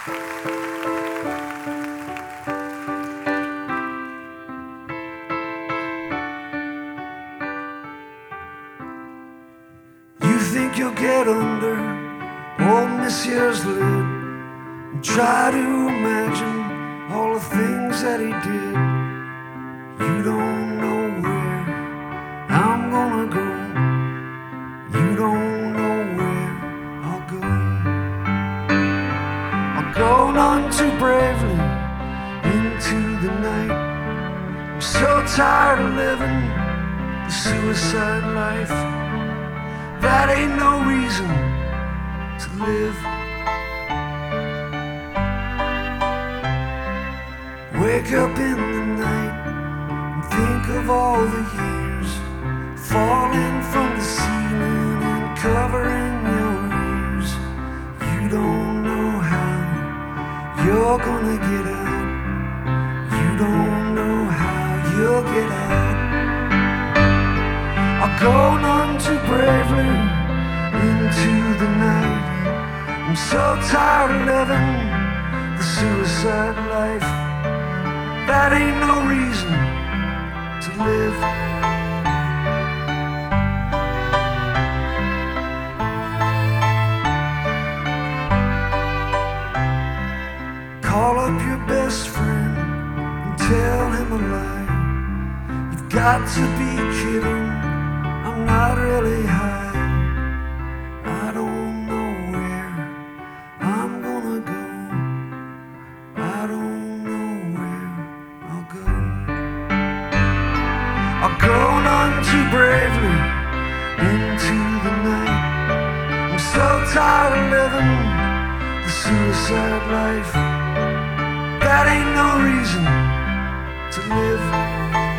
You think you'll get under old Monsieur's lid and try to imagine all the things that he did. You don't know where I'm gonna go. You don't know where I'll go. I'll go none too bravely into the night. I'm so tired of living the suicide life. That ain't no reason to live. Wake up in the night and think of all the years falling from the ceiling and covering your ears. You don't know how you're gonna get out. You don't know how you'll get out. I'll go none too bravely into the night. I'm so tired of living the suicide life. That ain't no reason to live. Call up your best friend and tell him a lie. You've got to be kidding, I'm not really high. I don't know where I'm gonna go. I don't know where I'll go. I'll go none too bravely into the night. I'm so tired of living the suicide life. That ain't no reason to live.